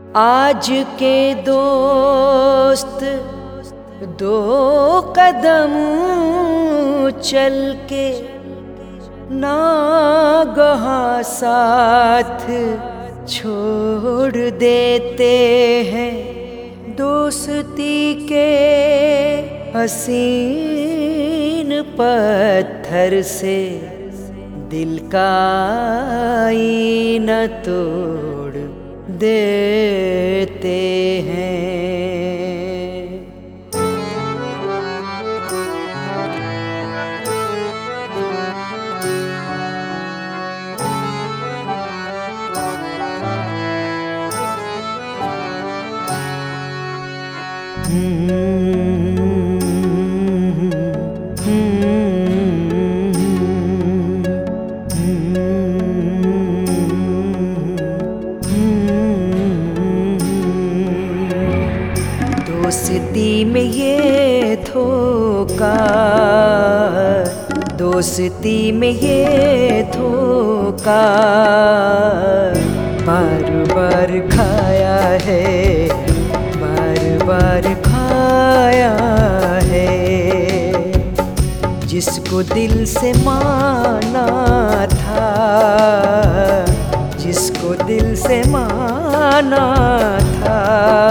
आज के दोस्त दो कदम चल के नागहां साथ छोड़ देते हैं। दोस्ती के हसीन पत्थर से दिल का आईना तोड़ देते हैं। दोस्ती में ये धोखा, दोस्ती में ये धोखा बार बार खाया है, बार बार खाया है। जिसको दिल से माना था, जिसको दिल से माना था,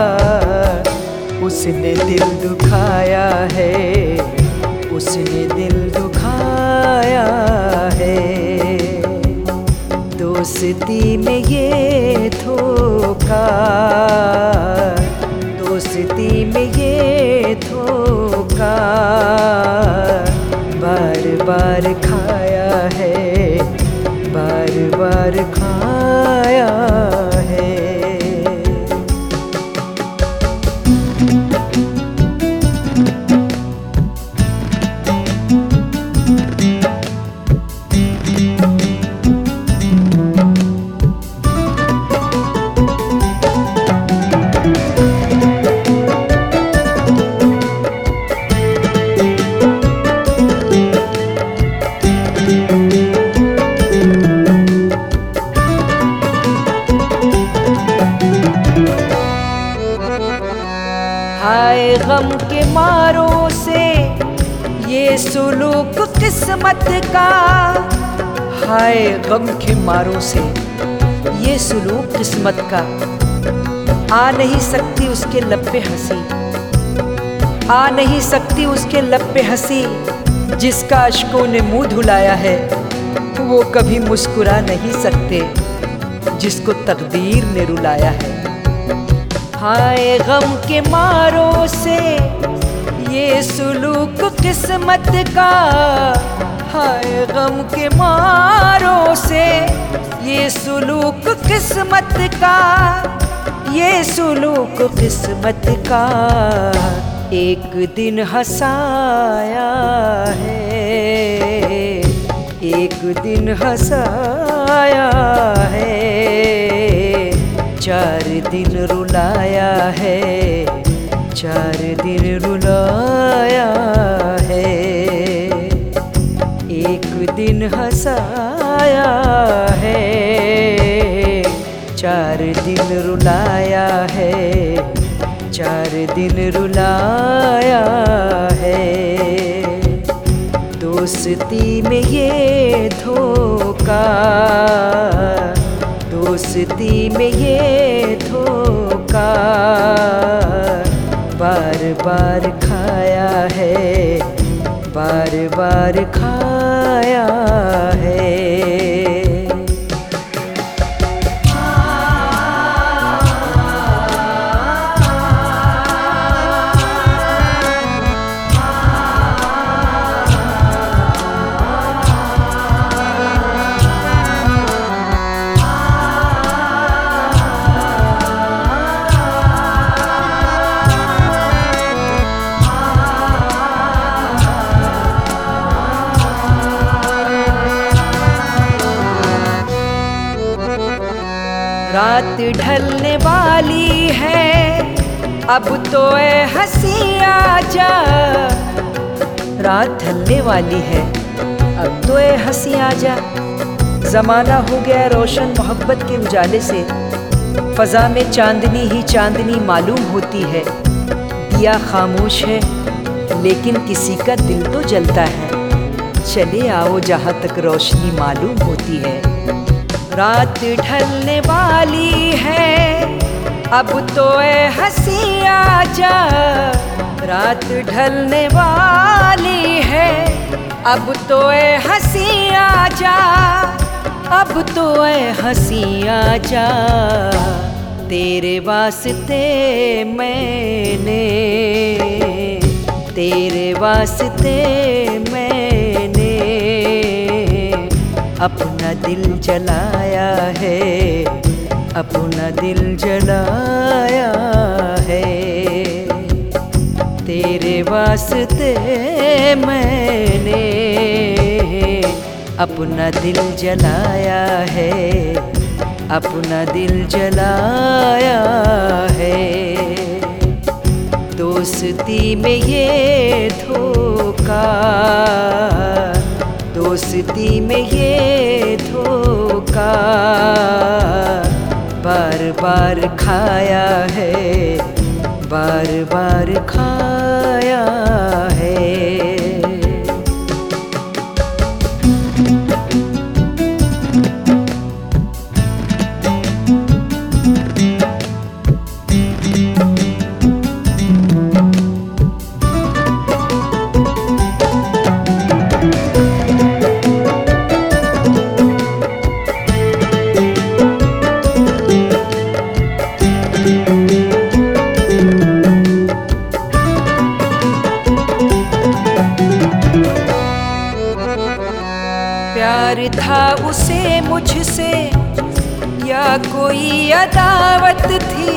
उसने दिल दुखाया है, उसने दिल दुखाया है। दोस्ती में ये धोखा, दोस्ती में ये धोखा बार बार खाया है, बार बार खाया है। हाय गम के मारों से ये सुलूक किस्मत का, हाय गम के मारों से ये सुलूक किस्मत का। आ नहीं सकती उसके लब पे हंसी, आ नहीं सकती उसके लब पे हंसी। जिसका अश्कों ने मुंह धुलाया है वो कभी मुस्कुरा नहीं सकते, जिसको तकदीर ने रुलाया है। हाय गम के मारों से ये सुलूक किस्मत का, हाय गम के मारों से ये सुलूक किस्मत का, ये सुलूक किस्मत का। एक दिन हंसाया है, एक दिन हंसाया है, चार दिन रुलाया है, चार दिन रुलाया है। एक दिन हंसाया है, चार दिन रुलाया है, चार दिन रुलाया है। दोस्ती में ये धोखा, दोस्ती में ये धोखा बार बार खाया है, बार बार खाया है। रात ढलने वाली है, अब तो ए हंसी आजा। रात ढलने वाली है, अब तो ए हंसी आजा। ज़माना हो गया रोशन मोहब्बत के उजाले से, फ़ज़ा में चांदनी ही चांदनी मालूम होती है। दिया खामोश है लेकिन किसी का दिल तो जलता है। चले आओ जहाँ तक रोशनी मालूम होती है। रात ढलने वाली है अब तो ए हंसी आजा। रात ढलने वाली है अब तो ए हंसी आजा। अब तो ए हंसी आजा। तेरे वास्ते मैंने, तेरे वास्ते मैंने अपना दिल जलाया है, अपना दिल जलाया है। तेरे वास्ते मैंने अपना दिल जलाया है, अपना दिल जलाया है। दोस्ती में ये धोखा, दोस्ती में ये धोखा बार बार खाया है, बार बार खाया है। प्यार था उसे मुझसे या कोई अदावत थी।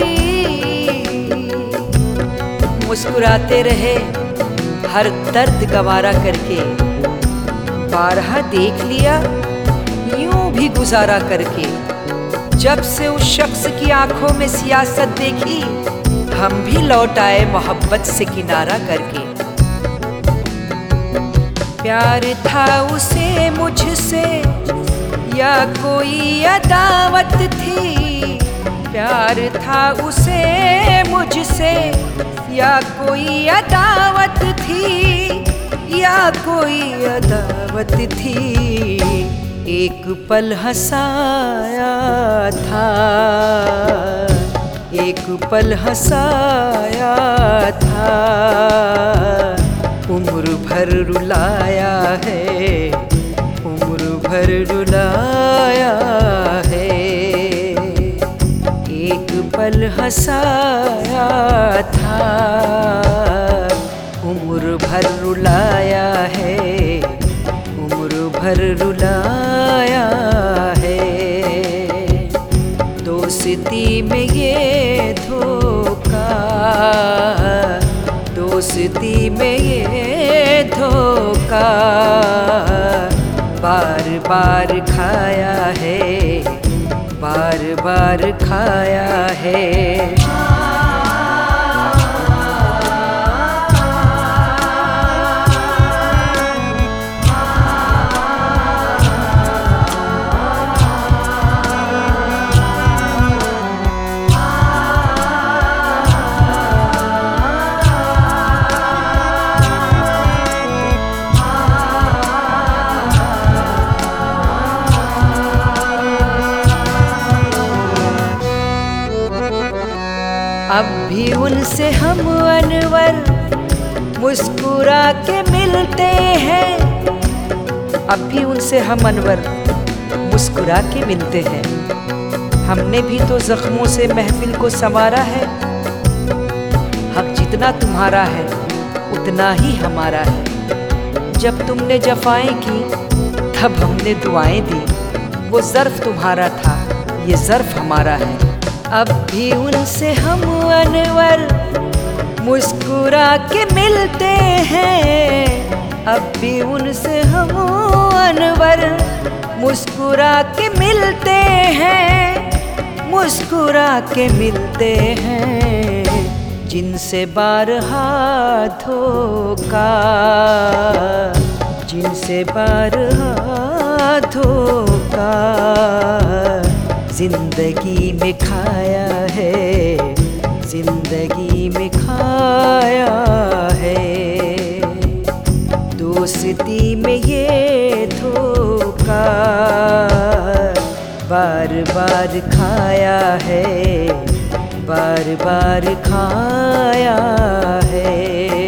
मुस्कुराते रहे हर दर्द गवारा करके। बारहा देख लिया यूं भी गुजारा करके। जब से उस शख्स की आंखों में सियासत देखी हम भी लौट आए मोहब्बत से किनारा करके। प्यार था उसे मुझसे या कोई अदावत थी। प्यार था उसे मुझसे या कोई अदावत थी, या कोई अदावत थी। एक पल हंसाया था, एक पल हंसाया था। उम्र भर रुलाया है, उम्र भर रुलाया है। एक पल हंसाया था, उम्र भर रुलाया है, उम्र भर रुलाया है। दोस्ती में ये धोखा, दोस्ती में ये धोखा बार बार खाया है, बार बार खाया है। अब भी उनसे हम अनवर मुस्कुरा के मिलते हैं। अब भी उनसे हम अनवर मुस्कुरा के मिलते हैं। हमने भी तो जख्मों से महफिल को संवारा है। हक जितना तुम्हारा है उतना ही हमारा है। जब तुमने जफाएं की तब हमने दुआएं दी। वो ज़र्फ़ तुम्हारा था, ये ज़र्फ़ हमारा है। अब भी उनसे हम अनवर मुस्कुरा के मिलते हैं। अब भी उनसे हम अनवर मुस्कुरा के मिलते हैं, मुस्कुरा के मिलते हैं। जिनसे बारहा धोखा, जिनसे बारहा धोखा जिंदगी में खाया है, जिंदगी में खाया है। दोस्ती में ये धोखा बार बार खाया है, बार बार खाया है।